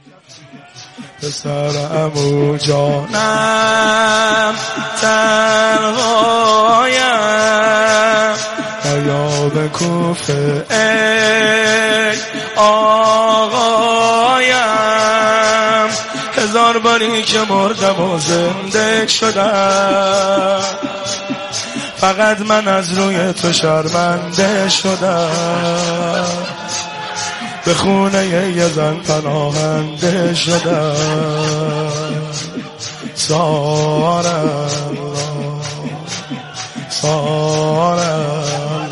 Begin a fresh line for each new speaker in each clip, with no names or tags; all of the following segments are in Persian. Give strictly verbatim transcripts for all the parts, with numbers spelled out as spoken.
پسر عمو جانم تنهایم نیا به کوفه ای آقایم هزار باری که مردم و زنده شدم فقط من از روی تو شرمنده شدم به خونه یه زن پناهنده شدم سارم سارم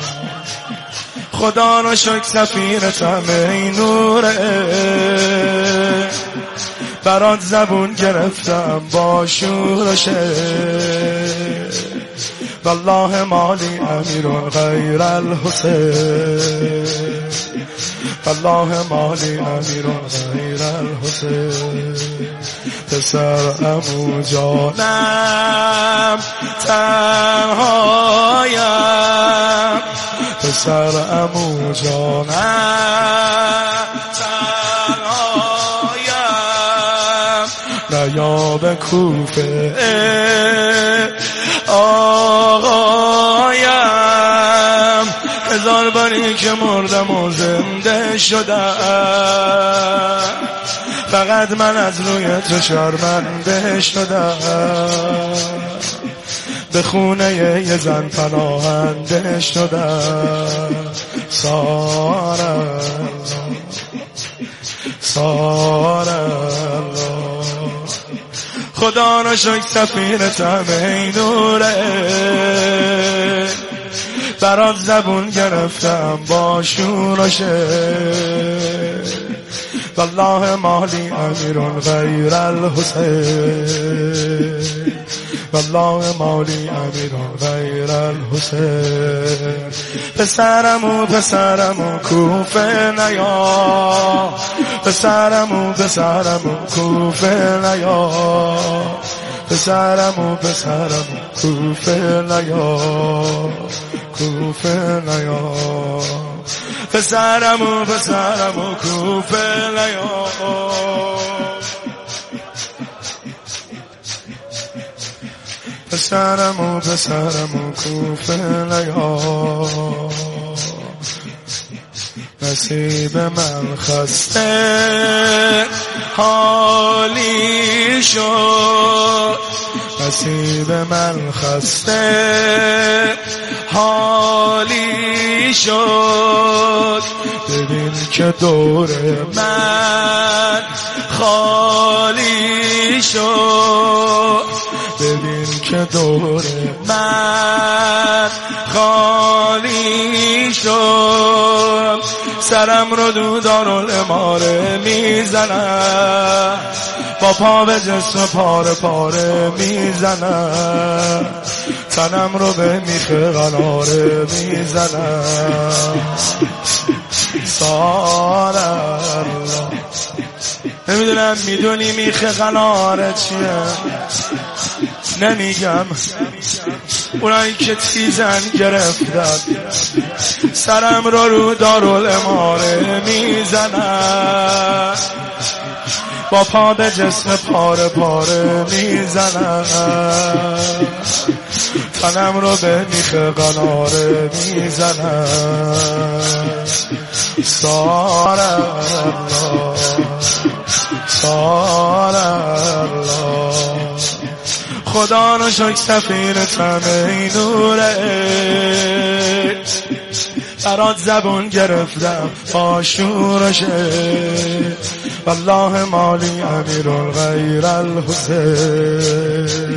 خدا رو شکر سفیرتم ای نوره برات زبون گرفتم با شورشه والله مالی امیرون غیر الحسین والله مالی امیرون غیر الحسین پسر عمو جانم تنهایم پسر عمو جانم تنهایم نیا به کوفه آقایم هزار باری که مردم و زنده شدم فقط من از روی تو شرمنده شدم به خونه یه زن پناهنده شدم سارم سارم خدا را شکر سفیرتم ای نوره برات زبون گرفتم با شورشه والله مالی امیرون غیر الحسین والله مالی امیرون غیر الحسین پسرمو پسرمو کوفه نیا پسرمو پسرمو کوفه نیا پسرمو پسرمو کوفه نیا کوفه نیا پسرمو پسرمو کوفه نیا پسرمو پسرمو کوفه نیا نصیب من خسته حالی شد نصیب من خسته حالی شد ببین که دور من خالی شد ببین که دور من خالی شد سرم رو دو دارالاماره میزنم با پا به جسم پاره پاره میزنم تنم رو به میخ قناره میزنم سارم نمیدونم میدونی میخ قناره چیه نمیگم اونایی که تیزن گرفتن سرم رو رو دارالاماره میزنم با پا به جسم پاره پاره میزنم تنم رو به میخ قناره میزنم سارم سارم خدا رو شکر سفیرتم ای نوره برات زبون گرفتم با شورشه والله مالی امیرون غیر الحسین